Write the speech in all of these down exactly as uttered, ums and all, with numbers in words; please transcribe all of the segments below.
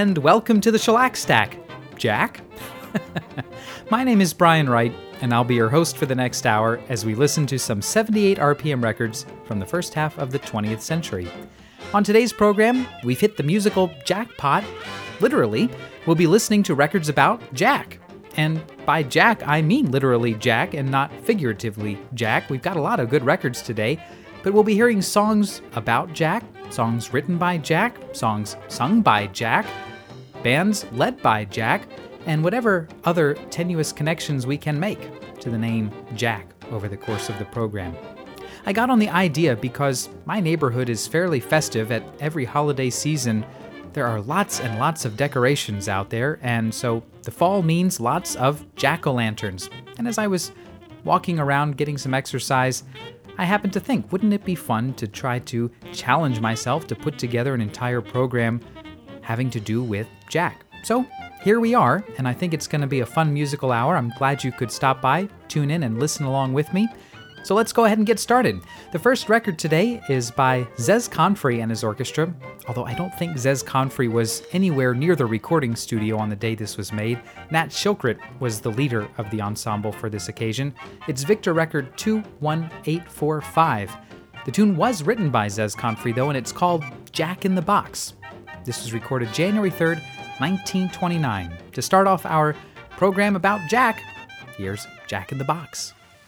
and welcome to the Shellac Stack. Jack? My name is Brian Wright, and I'll be your host for the next hour as we listen to some seventy-eight R P M records from the first half of the twentieth century. On today's program, we've hit the musical jackpot. Literally, we'll be listening to records about Jack. And by Jack, I mean literally Jack and not figuratively Jack. We've got a lot of good records today, but we'll be hearing songs about Jack, songs written by Jack, songs sung by Jack, bands led by Jack, and whatever other tenuous connections we can make to the name Jack over the course of the program. I got on the idea because my neighborhood is fairly festive at every holiday season. There are lots and lots of decorations out there, and so the fall means lots of jack-o'-lanterns. And as I was walking around getting some exercise, I happened to think, wouldn't it be fun to try to challenge myself to put together an entire program having to do with Jack? So here we are, and I think it's going to be a fun musical hour. I'm glad you could stop by, tune in, and listen along with me. So let's go ahead and get started. The first record today is by Zez Confrey and his orchestra, although I don't think Zez Confrey was anywhere near the recording studio on the day this was made. Nat Shilkret was the leader of the ensemble for this occasion. It's Victor record two one eight four five. The tune was written by Zez Confrey, though, and it's called Jack in the Box. This was recorded January third, nineteen twenty-nine. To start off our program about Jack, here's Jack in the Box.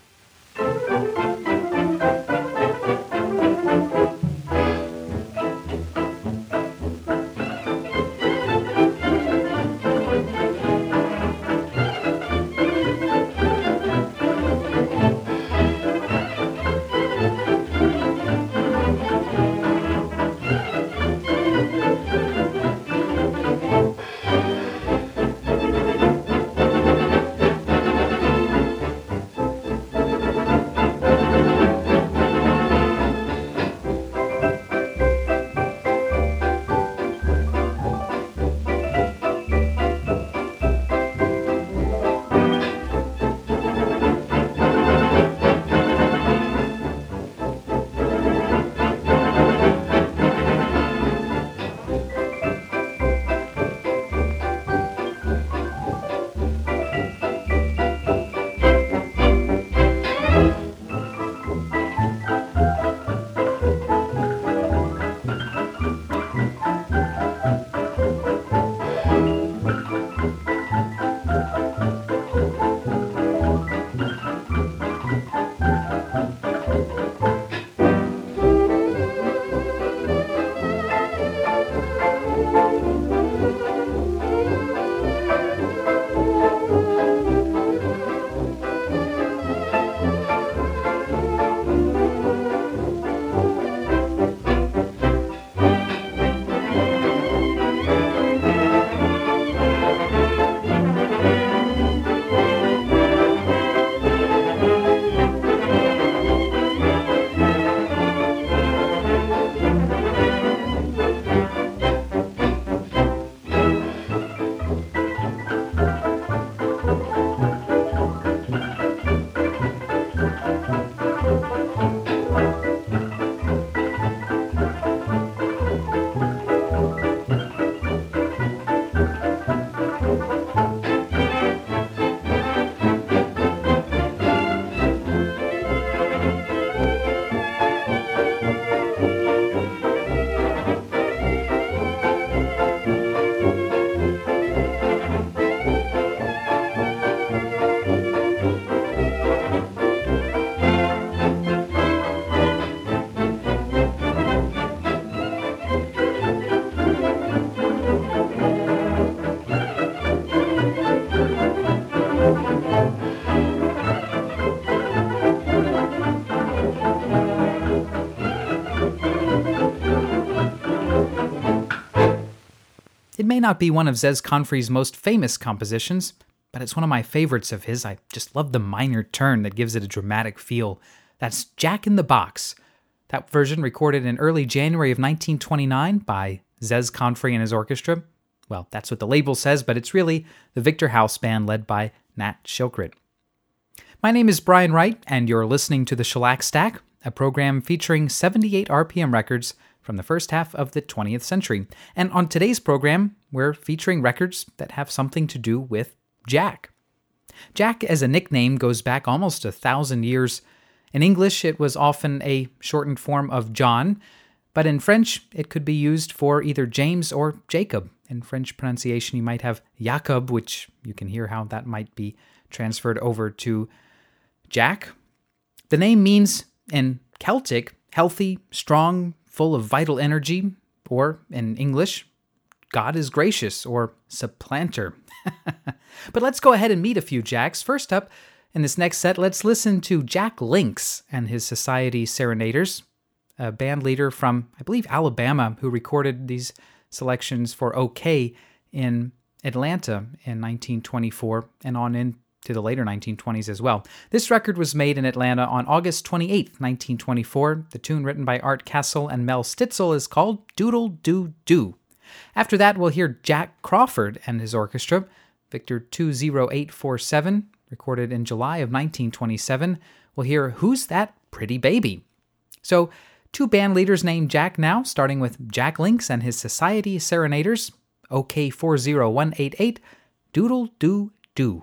It may not be one of Zez Confrey's most famous compositions, but it's one of my favorites of his. I just love the minor turn that gives it a dramatic feel. That's Jack in the Box. That version recorded in early January of nineteen twenty-nine by Zez Confrey and his orchestra. Well, that's what the label says, but it's really the Victor House Band led by Nat Shilkret. My name is Brian Wright, and you're listening to the Shellac Stack, a program featuring seventy-eight R P M records from the first half of the twentieth century. And on today's program, we're featuring records that have something to do with Jack. Jack as a nickname goes back almost a thousand years. In English, it was often a shortened form of John, but in French, it could be used for either James or Jacob. In French pronunciation, you might have Jacob, which you can hear how that might be transferred over to Jack. The name means, in Celtic, healthy, strong, full of vital energy, or in English, God is gracious, or supplanter. But let's go ahead and meet a few Jacks. First up, in this next set, let's listen to Jack Links and his Society Serenaders, a band leader from, I believe, Alabama, who recorded these selections for OK in Atlanta in nineteen twenty-four and on into the later nineteen twenties as well. This record was made in Atlanta on August twenty-eighth, nineteen twenty-four. The tune, written by Art Castle and Mel Stitzel, is called Doodle Doo Doo. After that, we'll hear Jack Crawford and his orchestra, Victor two zero eight four seven, recorded in July of nineteen twenty-seven. We'll hear Who's That Pretty Baby? So, two band leaders named Jack now, starting with Jack Links and his Society Serenaders, O K four zero one eight eight, Doodle Doo Doo.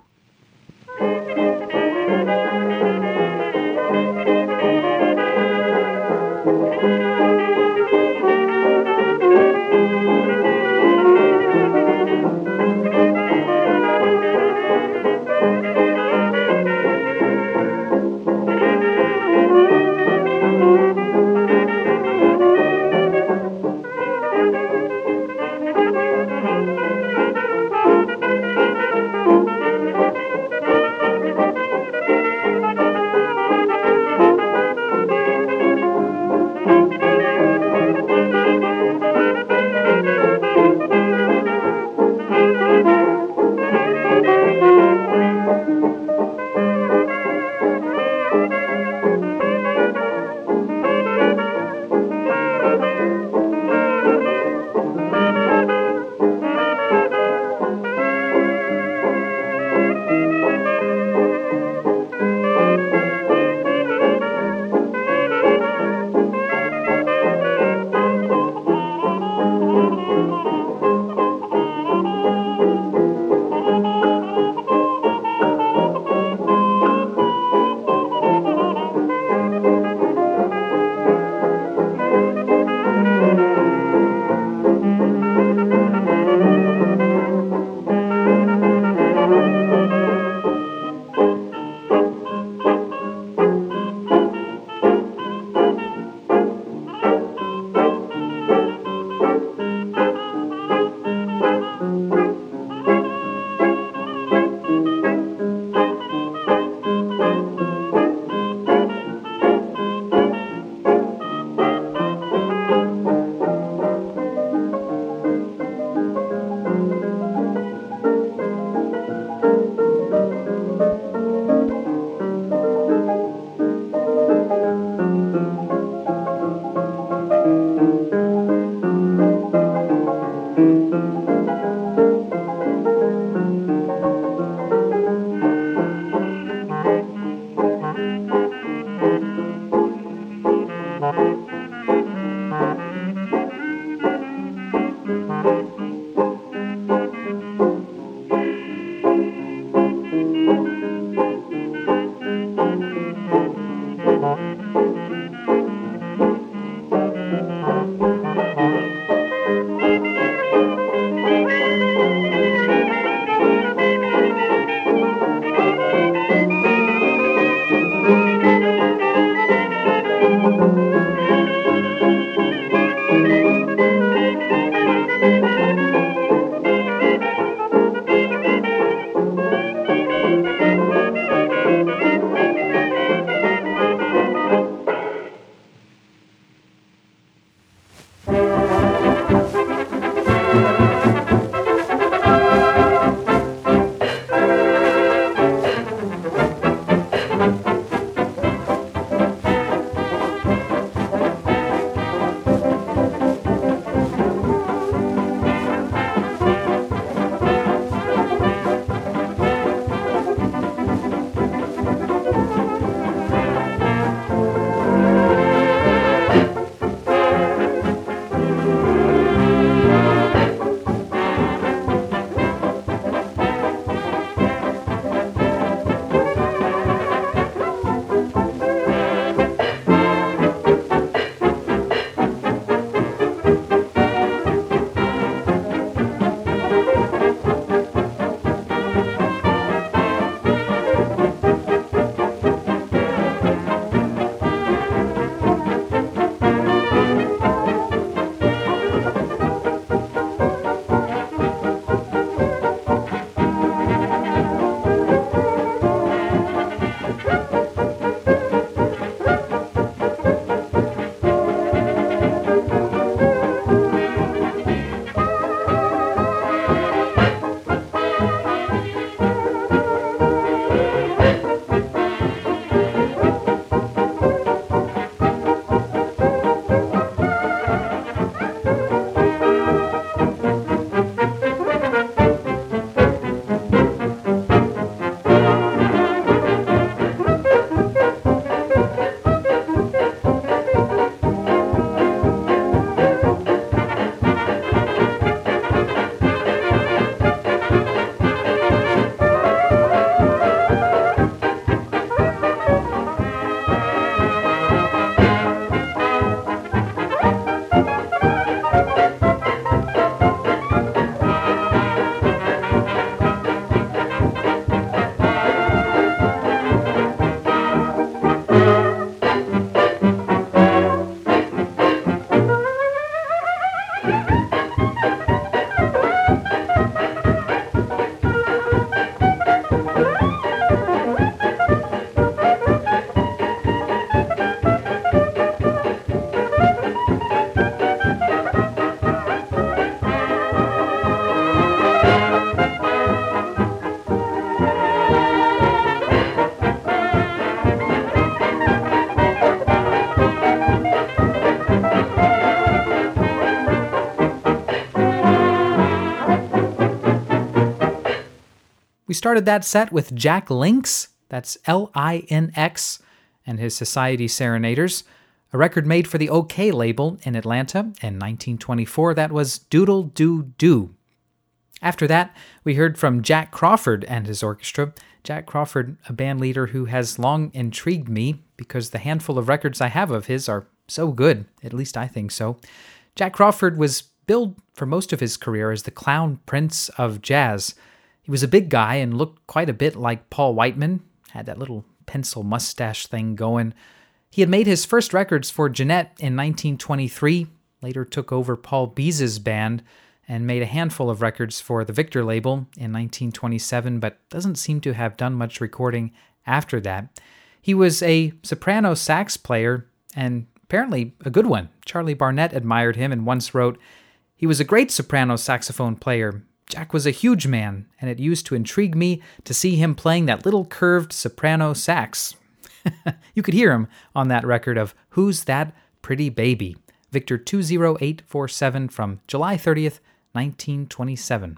We started that set with Jack Linx, that's L I N X, and his Society Serenaders, a record made for the OK label in Atlanta in nineteen twenty-four. That was Doodle Doo Doo. After that, we heard from Jack Crawford and his orchestra. Jack Crawford, a band leader who has long intrigued me because the handful of records I have of his are so good, at least I think so. Jack Crawford was billed for most of his career as the clown prince of jazz. He was a big guy and looked quite a bit like Paul Whiteman, had that little pencil mustache thing going. He had made his first records for Jeanette in nineteen twenty-three, later took over Paul Beese's band, and made a handful of records for the Victor label in nineteen twenty-seven, but doesn't seem to have done much recording after that. He was a soprano sax player, and apparently a good one. Charlie Barnett admired him and once wrote, "He was a great soprano saxophone player. Jack was a huge man, and it used to intrigue me to see him playing that little curved soprano sax." You could hear him on that record of Who's That Pretty Baby? Victor two zero eight four seven from July thirtieth, nineteen twenty-seven.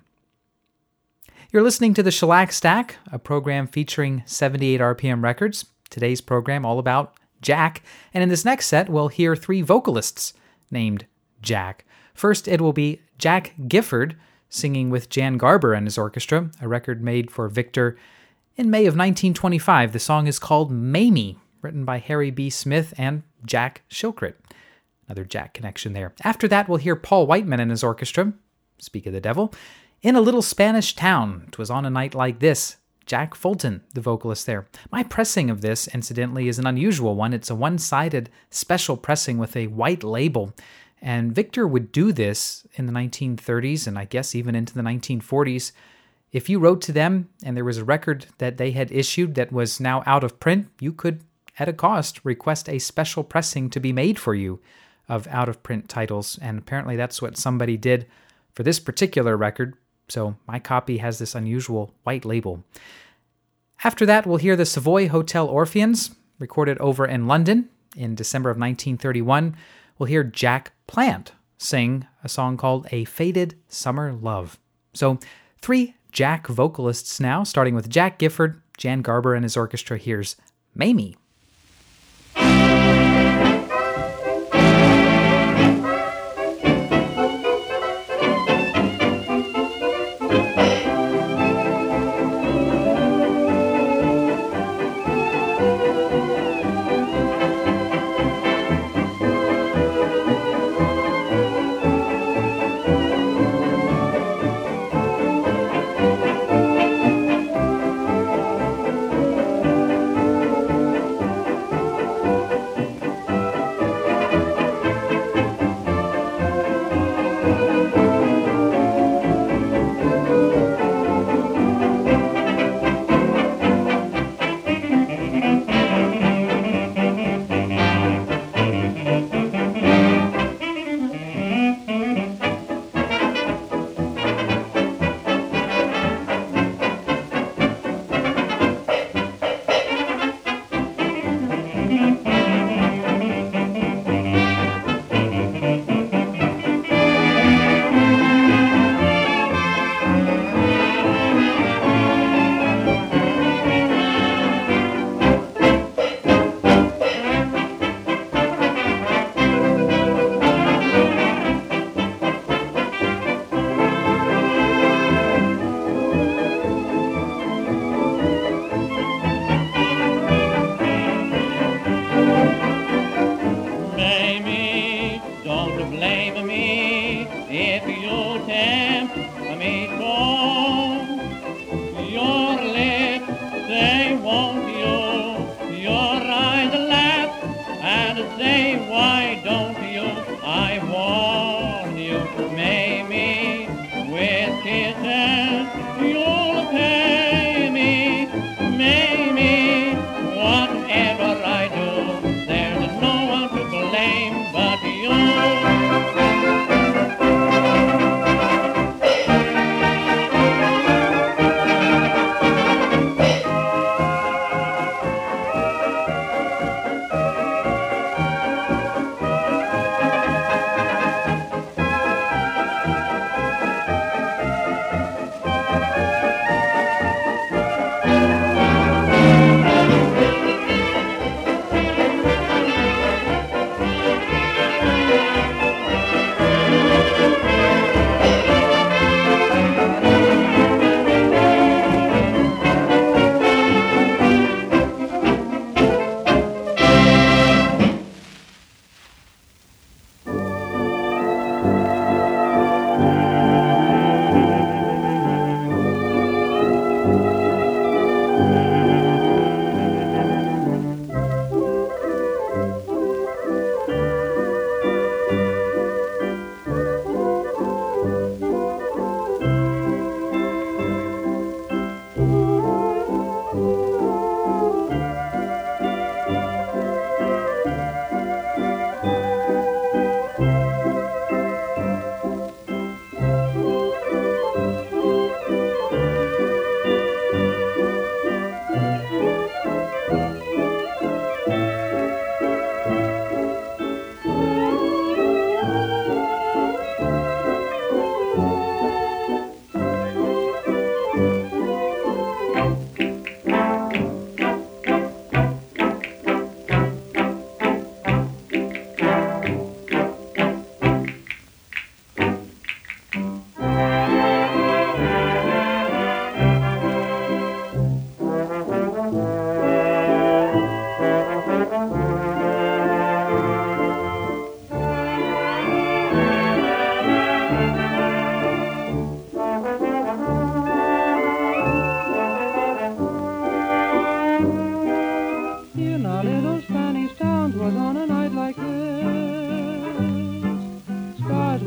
You're listening to the Shellac Stack, a program featuring seventy-eight R P M records. Today's program all about Jack, and in this next set we'll hear three vocalists named Jack. First, it will be Jack Gifford singing with Jan Garber and his orchestra, a record made for Victor in May of nineteen twenty-five. The song is called Mamie, written by Harry B. Smith and Jack Shilkret. Another Jack connection there. After that, we'll hear Paul Whiteman and his orchestra, speak of the devil, In a Little Spanish Town. 'Twas on a night like this. Jack Fulton, the vocalist there. My pressing of this, incidentally, is an unusual one. It's a one-sided special pressing with a white label. And Victor would do this in the nineteen thirties and I guess even into the nineteen forties. If you wrote to them and there was a record that they had issued that was now out of print, you could, at a cost, request a special pressing to be made for you of out-of-print titles. And apparently that's what somebody did for this particular record. So my copy has this unusual white label. After that, we'll hear the Savoy Hotel Orpheans, recorded over in London in December of nineteen thirty-one. We'll hear Jack Plant sing a song called A Faded Summer Love. So three Jack vocalists now, starting with Jack Gifford, Jan Garber and his orchestra. Here's Mamie.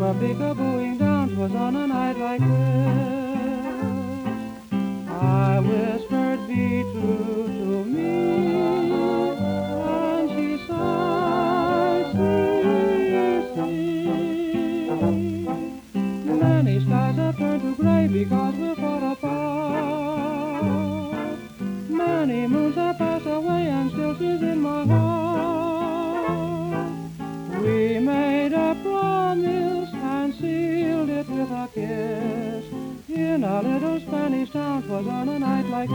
a peekabooing down, 'twas on a night like this. I whispered, be true to me, and she sighed, see, see. Many skies have turned to gray because we're far apart. Many moons have passed away and still she's in my heart. We made a promise and sealed it with a kiss in a little Spanish town. 'Twas on a night like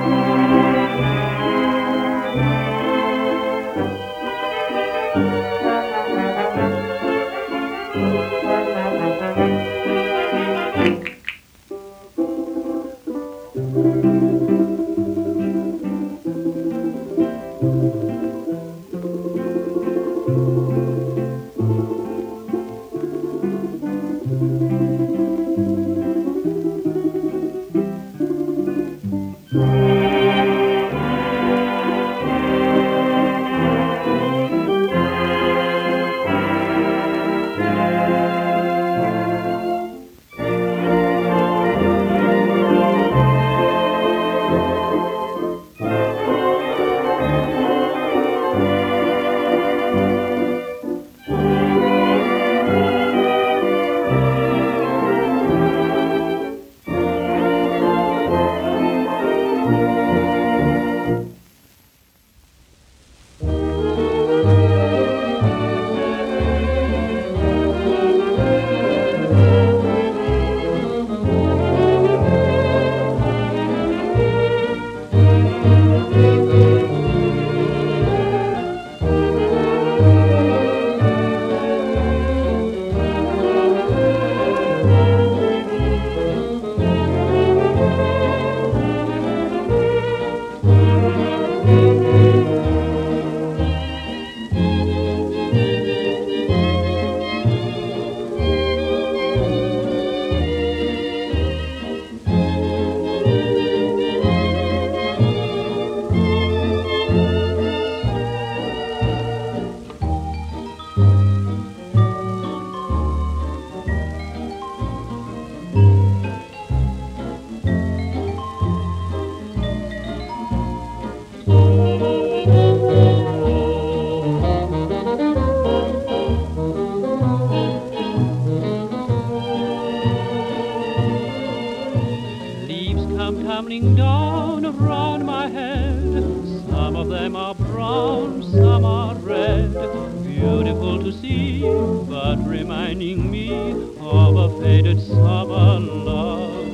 tumbling down around my head. Some of them are brown, some are red. Beautiful to see, but reminding me of a faded summer love.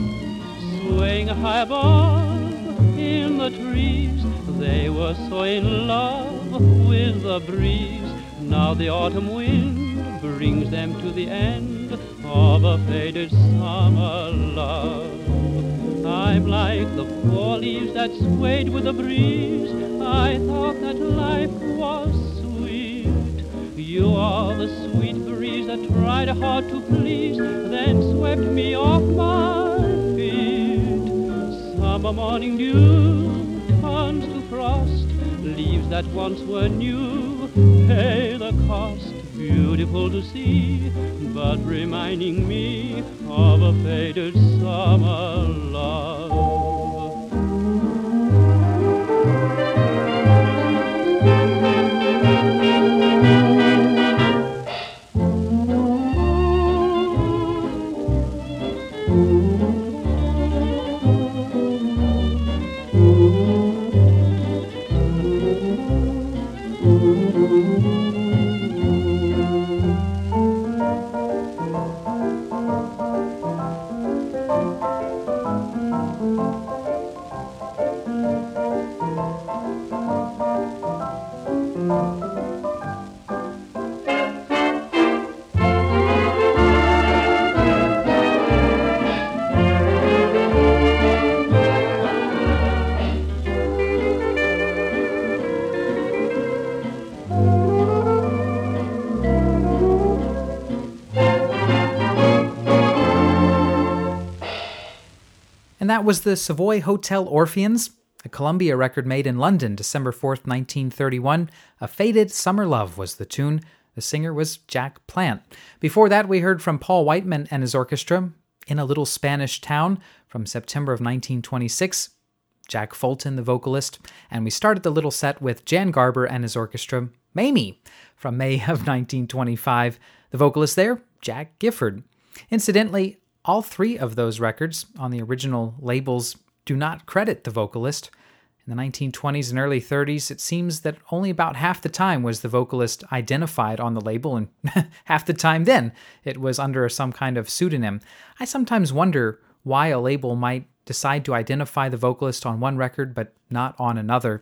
Swaying high above in the trees, they were so in love with the breeze. Now the autumn wind brings them to the end of a faded summer love. I'm like the fall leaves that swayed with the breeze. I thought that life was sweet. You are the sweet breeze that tried hard to please, then swept me off my feet. Summer morning dew turns to frost. Leaves that once were new pay the cost. Beautiful to see, but reminding me of a faded summer love. And that was the Savoy Hotel Orpheans, a Columbia record made in London, December fourth, nineteen thirty-one. A Faded Summer Love was the tune. The singer was Jack Plant. Before that, we heard from Paul Whiteman and his orchestra, In a Little Spanish Town, from September of nineteen twenty-six. Jack Fulton, the vocalist. And we started the little set with Jan Garber and his orchestra, Mamie, from May of nineteen twenty-five. The vocalist there, Jack Gifford. Incidentally, all three of those records on the original labels do not credit the vocalist. In the nineteen twenties and early thirties, it seems that only about half the time was the vocalist identified on the label, and half the time then it was under some kind of pseudonym. I sometimes wonder why a label might decide to identify the vocalist on one record but not on another.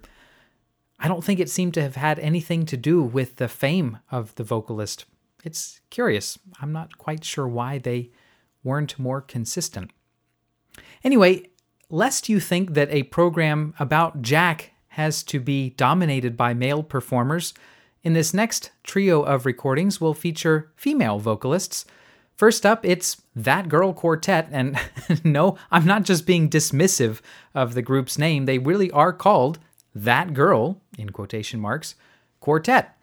I don't think it seemed to have had anything to do with the fame of the vocalist. It's curious. I'm not quite sure why they weren't more consistent. Anyway, lest you think that a program about Jack has to be dominated by male performers, in this next trio of recordings we'll feature female vocalists. First up, it's That Girl Quartet, and no, I'm not just being dismissive of the group's name. They really are called That Girl, in quotation marks, Quartet.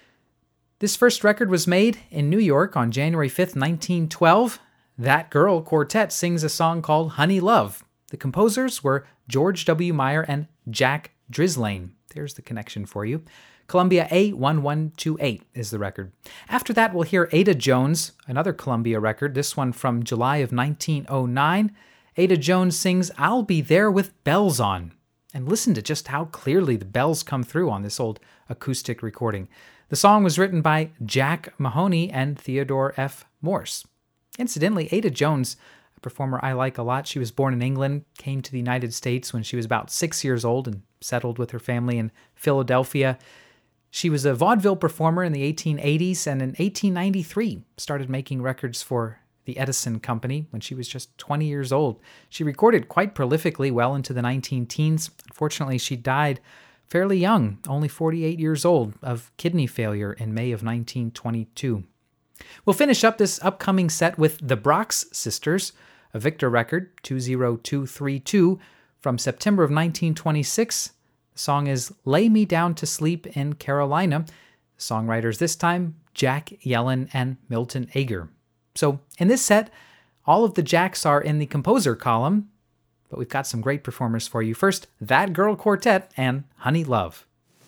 This first record was made in New York on January fifth, nineteen twelve. That Girl Quartet sings a song called Honey Love. The composers were George W. Meyer and Jack Drislane. There's the connection for you. Columbia A one one two eight is the record. After that, we'll hear Ada Jones, another Columbia record, this one from July of nineteen oh nine. Ada Jones sings I'll Be There with Bells On. And listen to just how clearly the bells come through on this old acoustic recording. The song was written by Jack Mahoney and Theodore F. Morse. Incidentally, Ada Jones, a performer I like a lot, she was born in England, came to the United States when she was about six years old and settled with her family in Philadelphia. She was a vaudeville performer in the eighteen eighties and in eighteen ninety-three started making records for the Edison Company when she was just twenty years old. She recorded quite prolifically well into the nineteen teens. Unfortunately, she died fairly young, only forty-eight years old, of kidney failure in May of nineteen twenty-two. We'll finish up this upcoming set with The Brox Sisters, a Victor record, two oh two three two, from September of nineteen twenty-six. The song is Lay Me Down to Sleep in Carolina. The songwriters this time, Jack Yellen and Milton Ager. So in this set, all of the Jacks are in the composer column, but we've got some great performers for you. First, That Girl Quartet and Honey Love.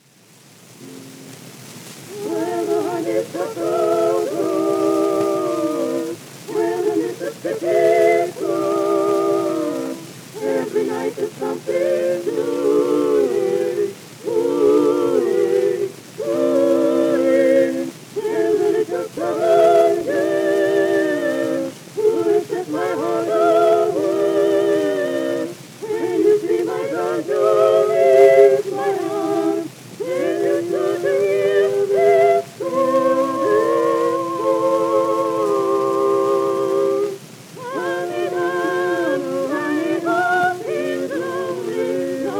Where the honeysuckle grows, where the Mississippi flows, every night there's something doing, doing, doing. There's a little southern girl who has set my heart away. When you see my banjo in my arms, then you know the real best goes. Honey bun, honey bun, in the lonely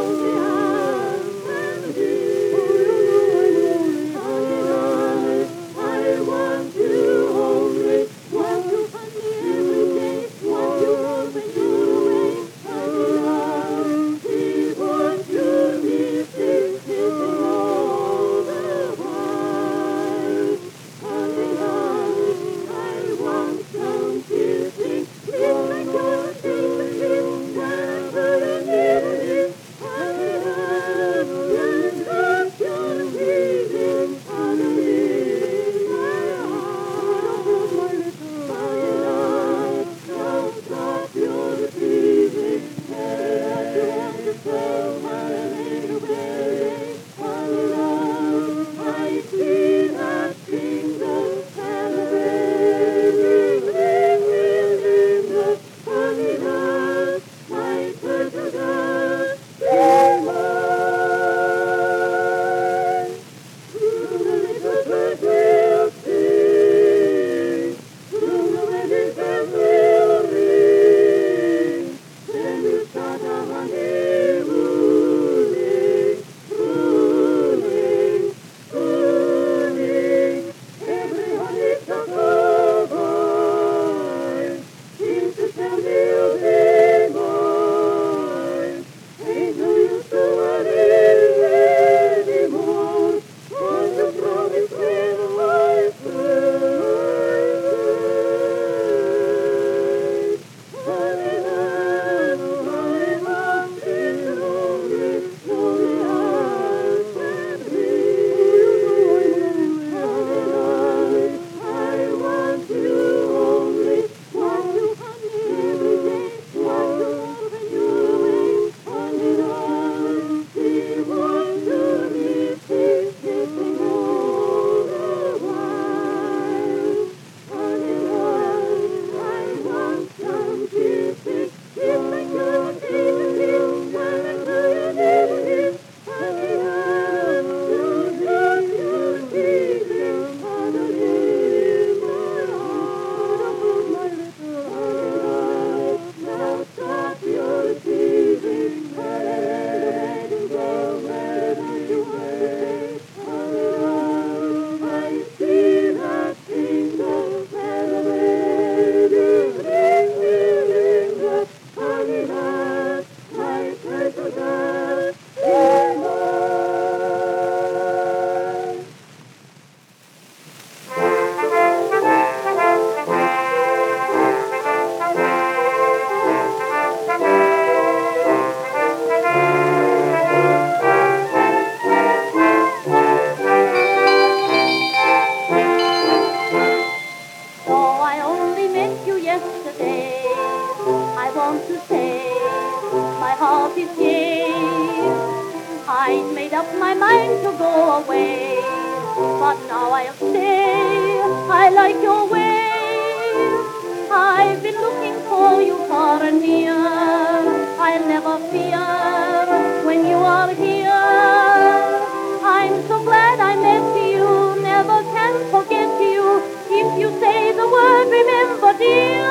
up my mind to go away, but now I'll stay. I like your way. I've been looking for you far and near. I'll never fear when you are here. I'm so glad I met you, never can forget you. If you say the word, remember, dear,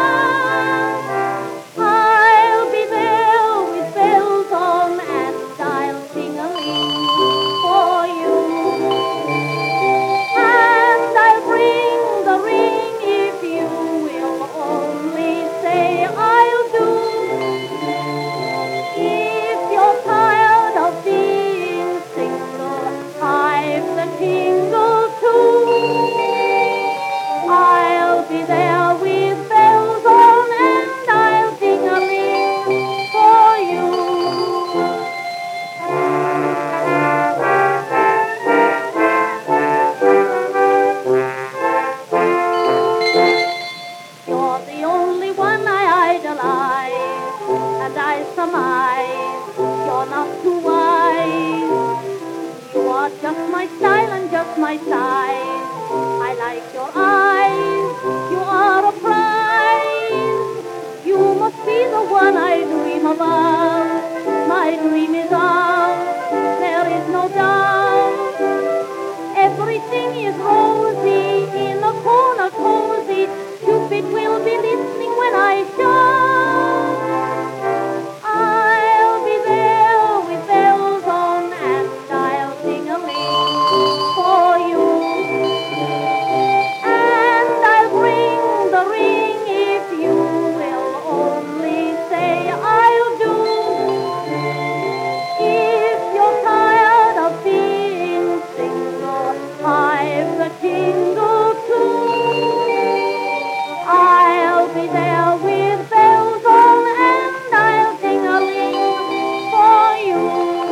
I'll be there with bells on and I'll sing-a-ling for you. And I'll bring the ring if you will only say I'll do. If you're tired of being single, I've the tingle too. I'll be there with bells on and I'll ding-a-ling for you. You're the only one I idolize, and I surmise you're not too wise. You are just my style and just my size. I like your eyes, you are a prize. You must be the one I dream about. My dream is out, there is no doubt. Everything is rosy, in a corner cozy. Cupid will be listening when I shout. I'll be there with bells on and I'll sing-a-ling for you. And I'll bring the ring if you will only say I'll do. If you're tired of being single, I've the tingle too. I'll be there with bells on and I'll ding-a-ling for you.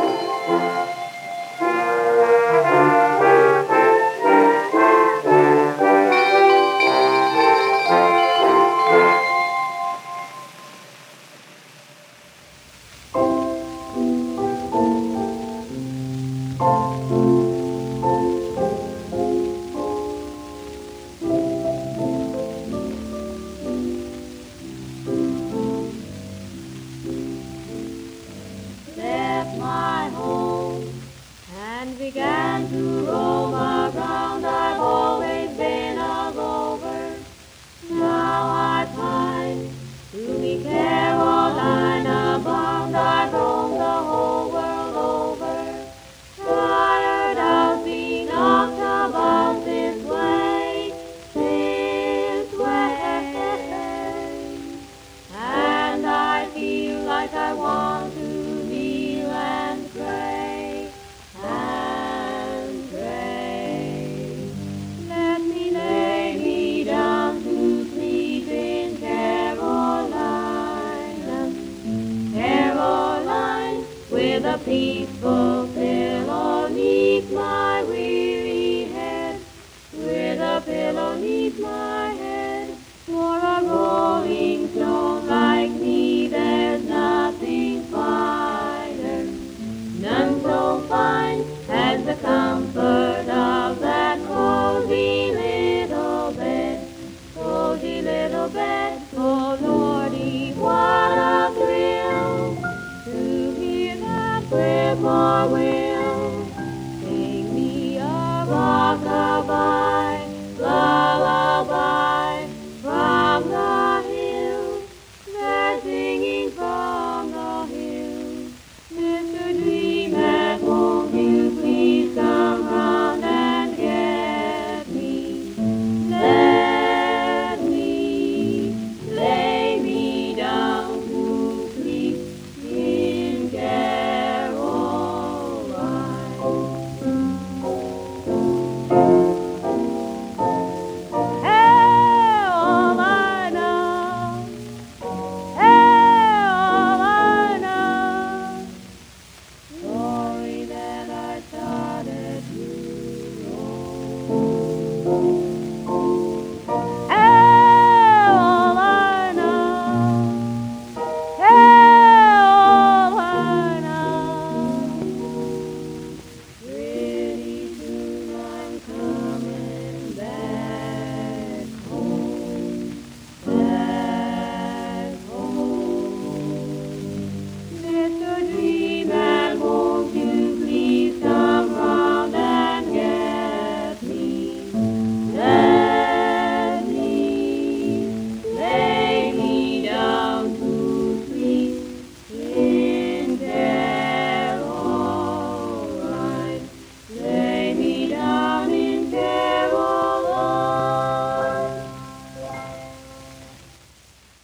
Left my home and began to roam around. I've always been a rover. Now I pine to be Caroline abound. I've roamed the whole world over, tired of being knocked about this way, this way. And I feel like I want to kneel and pray, and pray.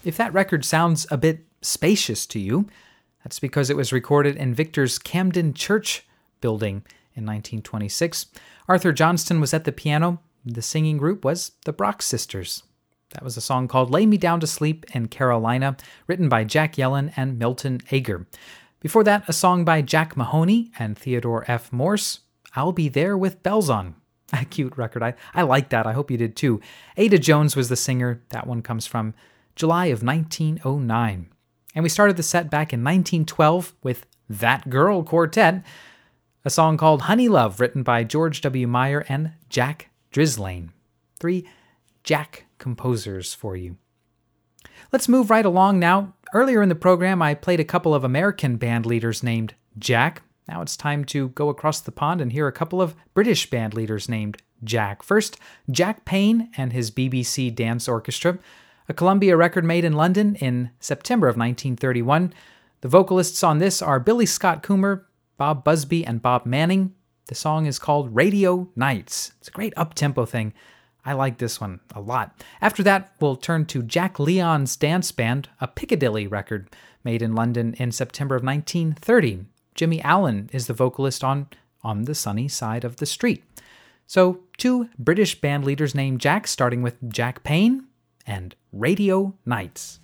If that record sounds a bit spacious to you, that's because it was recorded in Victor's Camden Church building in nineteen twenty-six. Arthur Johnston was at the piano. The singing group was the Brock Sisters. That was a song called Lay Me Down to Sleep in Carolina, written by Jack Yellen and Milton Ager. Before that, a song by Jack Mahoney and Theodore F. Morse, I'll Be There with Bells On. A cute record. I, I like that. I hope you did too. Ada Jones was the singer. That one comes from July of nineteen oh nine. And we started the set back in nineteen twelve with That Girl Quartet, a song called Honey Love, written by George W. Meyer and Jack Drislane. Three Jack composers for you. Let's move right along now. Earlier in the program, I played a couple of American band leaders named Jack. Now it's time to go across the pond and hear a couple of British band leaders named Jack. First, Jack Payne and his B B C Dance Orchestra, a Columbia record made in London in September of nineteen thirty-one. The vocalists on this are Billy Scott Coomer, Bob Busby, and Bob Manning. The song is called Radio Nights. It's a great up-tempo thing. I like this one a lot. After that, we'll turn to Jack Leon's dance band, a Piccadilly record made in London in September of nineteen thirty. Jimmy Allen is the vocalist on On the Sunny Side of the Street. So, two British band leaders named Jack, starting with Jack Payne and Radio Nights.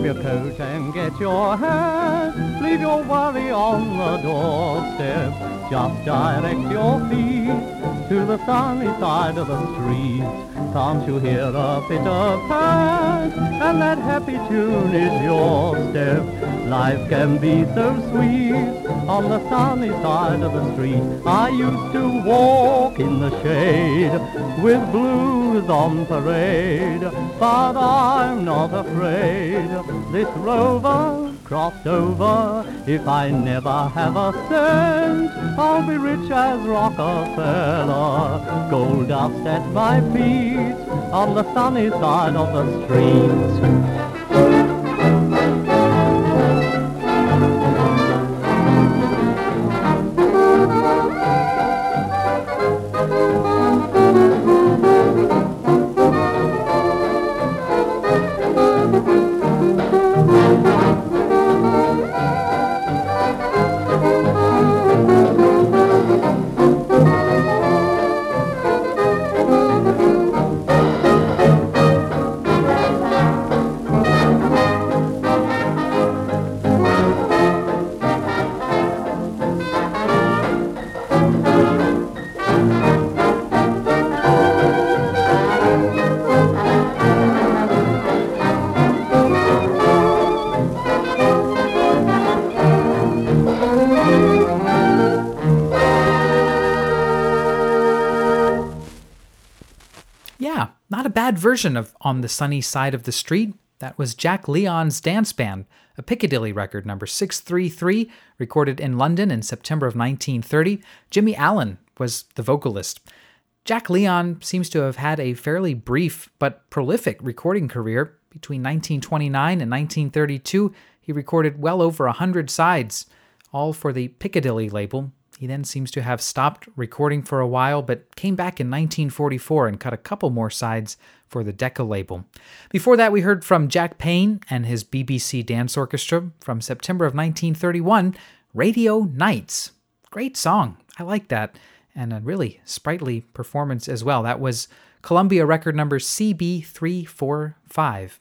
up your coat and get your hat. Leave your worry on the doorstep. Just direct your feet to the sunny side of the street. Can't you hear a pitter-pat? And that happy tune is your step. Life can be so sweet on the sunny side of the street. I used to walk in the shade with blues on parade, but I'm not afraid. This rover crossed over. If I never have a cent, I'll be rich as Rockefeller. Gold dust at my feet on the sunny side of the street. Bad version of On the Sunny Side of the Street. That was Jack Leon's Dance Band, a Piccadilly record, number six three three, recorded in London in September of nineteen thirty. Jimmy Allen was the vocalist. Jack Leon seems to have had a fairly brief but prolific recording career. Between nineteen twenty-nine and nineteen thirty-two, he recorded well over one hundred sides, all for the Piccadilly label. He then seems to have stopped recording for a while, but came back in nineteen forty-four and cut a couple more sides for the Decca label. Before that, we heard from Jack Payne and his B B C Dance Orchestra from September of nineteen thirty-one, Radio Nights. Great song. I like that. And a really sprightly performance as well. That was Columbia record number C B three four five.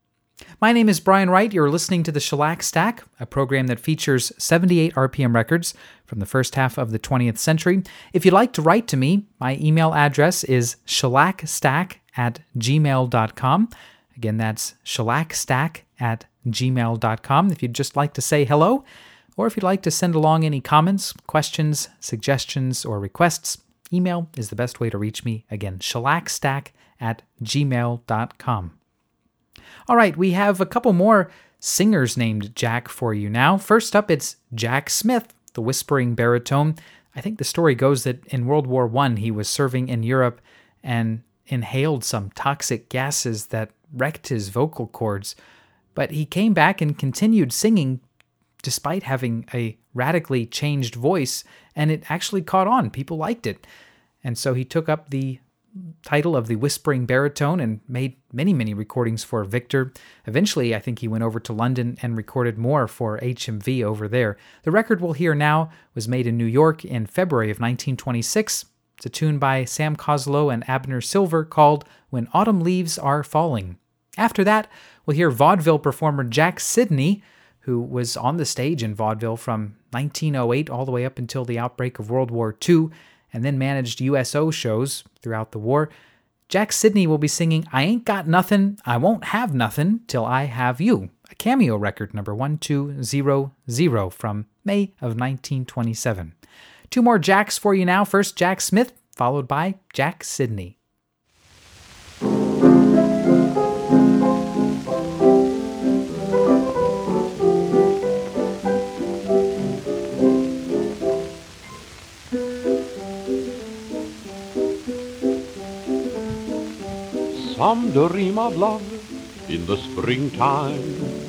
My name is Brian Wright. You're listening to the Shellac Stack, a program that features seventy-eight R P M records from the first half of the twentieth century. If you'd like to write to me, my email address is shellackstack at gmail dot com. Again, that's shellackstack at gmail dot com if you'd just like to say hello, or if you'd like to send along any comments, questions, suggestions, or requests, email is the best way to reach me. Again, shellackstack at gmail dot com. All right, we have a couple more singers named Jack for you now. First up, it's Jack Smith, the whispering baritone. I think the story goes that in World War One, he was serving in Europe and inhaled some toxic gases that wrecked his vocal cords. But he came back and continued singing despite having a radically changed voice, and it actually caught on. People liked it. And so he took up the title of the whispering baritone and made many, many recordings for Victor. Eventually, I think he went over to London and recorded more for H M V over there. The record we'll hear now was made in New York in February of nineteen twenty-six. It's a tune by Sam Coslow and Abner Silver called When Autumn Leaves Are Falling. After that, we'll hear vaudeville performer Jack Sidney, who was on the stage in vaudeville from nineteen oh eight all the way up until the outbreak of World War Two, and then managed U S O shows throughout the war. Jack Sidney will be singing I Ain't Got Nothin', I Won't Have Nothin' Till I Have You, a cameo record number one two zero zero from May of nineteen twenty-seven. Two more Jacks for you now. First, Jack Smith, followed by Jack Sidney. Some dream of love in the springtime,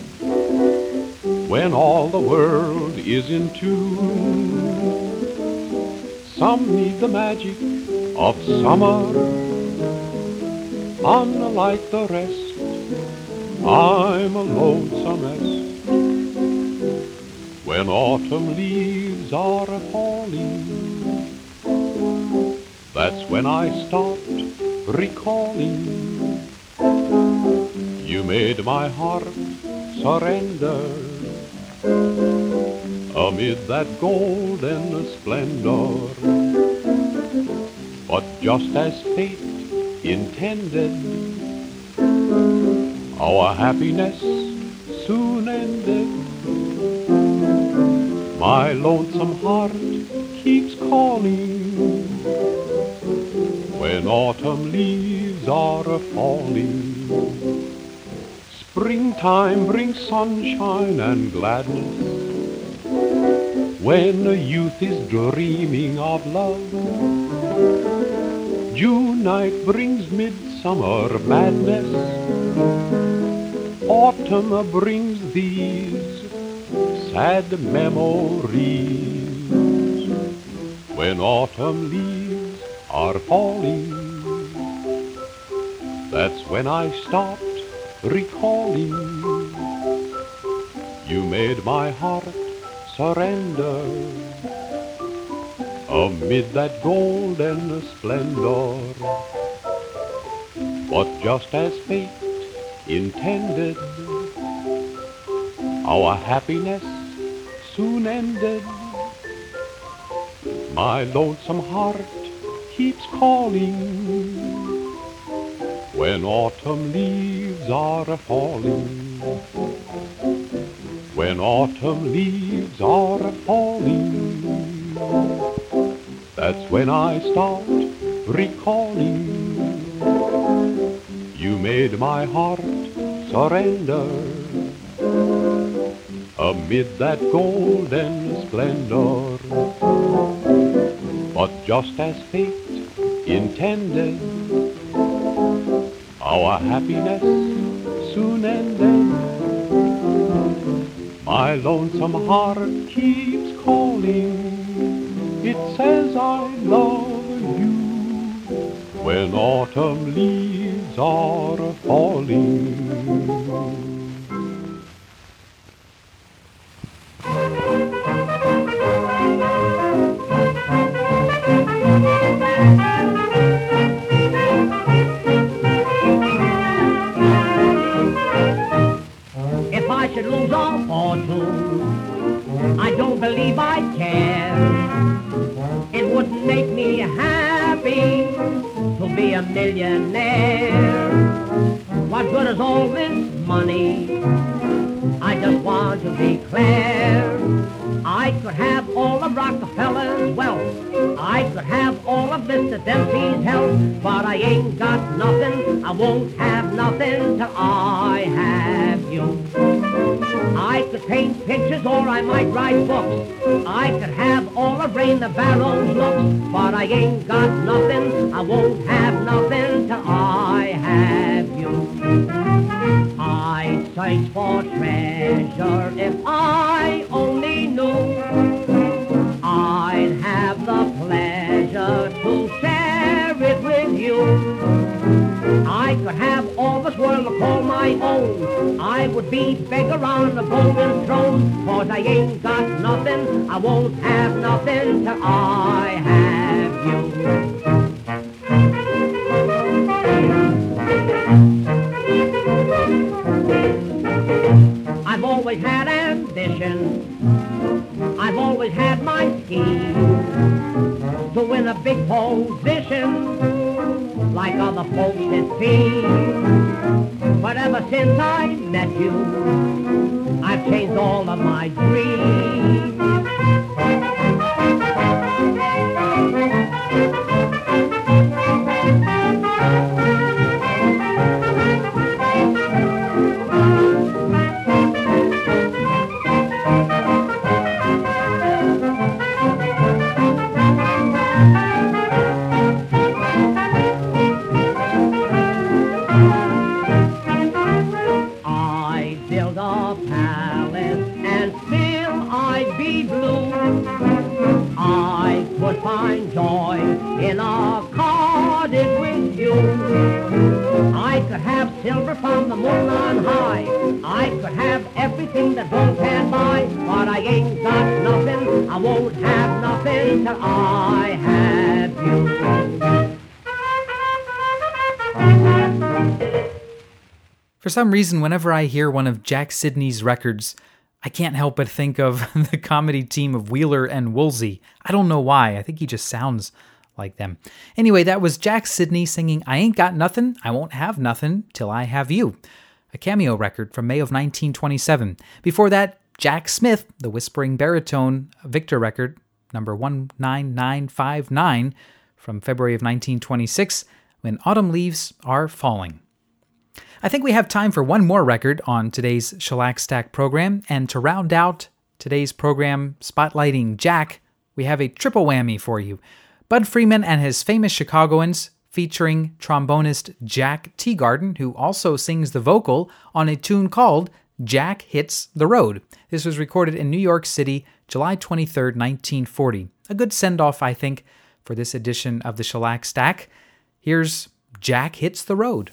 when all the world is in tune. Some need the magic of summer, unlike the rest. I'm a lonesome rest. When autumn leaves are falling, that's when I stopped recalling. You made my heart surrender amid that golden splendor. But just as fate intended, our happiness soon ended. My lonesome heart keeps calling when autumn leaves are falling. Springtime brings sunshine and gladness when youth is dreaming of love. June night brings midsummer madness. Autumn brings these sad memories. When autumn leaves are falling, that's when I stopped recalling. You made my heart surrender amid that golden splendor. But just as fate intended, our happiness soon ended. My lonesome heart keeps calling when autumn leaves are falling. When autumn leaves are falling, that's when I start recalling. You made my heart surrender amid that golden splendor. But just as fate intended, our happiness soon ended. My lonesome heart keeps calling. It says I love you when autumn leaves are falling. If I should lose all fortune, I don't believe I'd care. It wouldn't make me happy to be a millionaire. What good is all this money? I just want to declare I could have all of Rockefeller's wealth, I could have all of Mister Dempsey's health, but I ain't got nothing, I won't have nothing till I have you. I could paint pictures or I might write books, I could have all of Rain the Barrow's looks, but I ain't got nothing, I won't have nothing till I have you. I'd search for treasure if I only knew I'd have the pleasure to share it with you. I could have all this world to call my own, I would be beggar on the golden throne, cause I ain't got nothing, I won't have nothing till I have you. I've always had ambition, I've always had my scheme to win a big position like other folks it seems. But ever since I met you, I've changed all of my dreams. Find joy in a cottage with you. I could have silver from the moon on high, I could have everything that gold can buy, but I ain't got nothing, I won't have nothing till I have you. For some reason, whenever I hear one of Jack Sidney's records, I can't help but think of the comedy team of Wheeler and Woolsey. I don't know why. I think he just sounds like them. Anyway, that was Jack Sidney singing I Ain't Got Nothin', I Won't Have Nothin' Till I Have You, a cameo record from May of nineteen twenty-seven. Before that, Jack Smith, the whispering baritone Victor record, number one nine nine five nine, from February of nineteen twenty-six, When Autumn Leaves Are Falling. I think we have time for one more record on today's Shellac Stack program, and to round out today's program spotlighting Jack, we have a triple whammy for you. Bud Freeman and his famous Chicagoans, featuring trombonist Jack Teagarden, who also sings the vocal on a tune called Jack Hits the Road. This was recorded in New York City, July twenty-third, nineteen forty. A good send-off, I think, for this edition of the Shellac Stack. Here's Jack Hits the Road.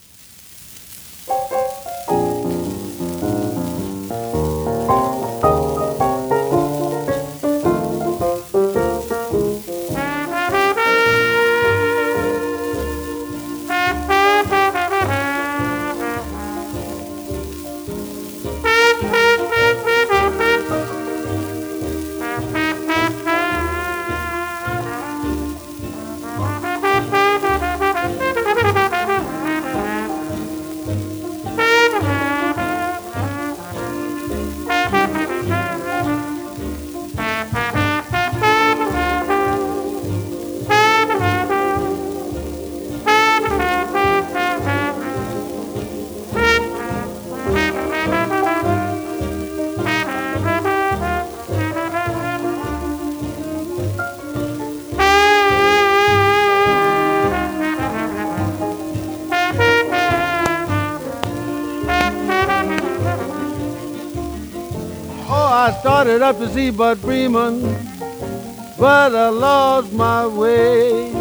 I started up to see Bud Freeman, but I lost my way.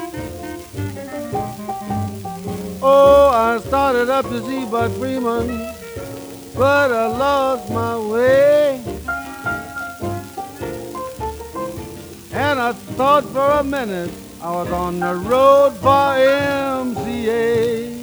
Oh, I started up to see Bud Freeman, but I lost my way. And I thought for a minute I was on the road for M C A.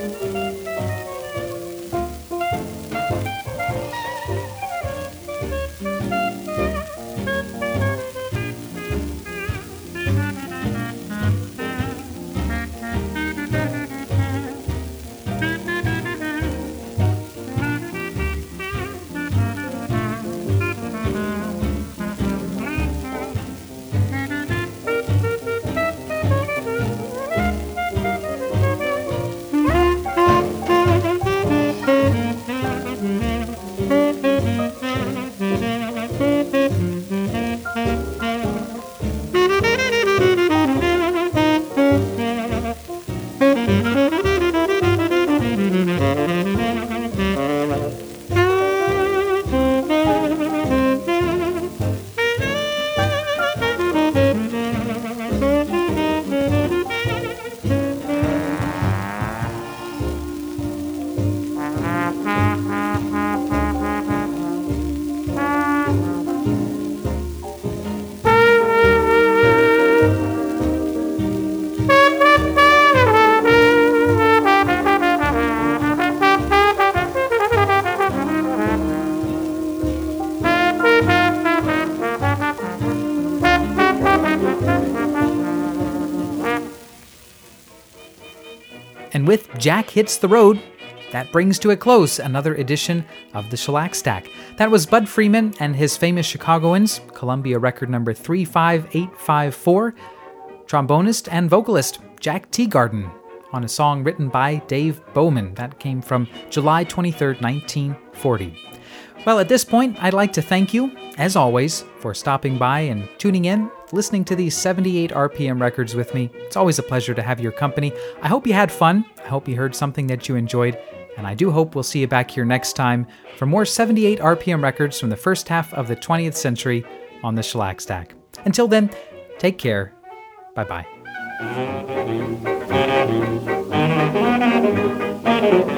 And with Jack Hits the Road, that brings to a close another edition of the Shellac Stack. That was Bud Freeman and his famous Chicagoans, Columbia record number three five eight five four, trombonist and vocalist Jack Teagarden on a song written by Dave Bowman. That came from July twenty-third, nineteen forty. Well, at this point, I'd like to thank you, as always, for stopping by and tuning in, listening to these seventy-eight R P M records with me. It's always a pleasure to have your company. I hope you had fun. I hope you heard something that you enjoyed. And I do hope we'll see you back here next time for more seventy-eight R P M records from the first half of the twentieth century on the Shellac Stack. Until then, take care. Bye-bye.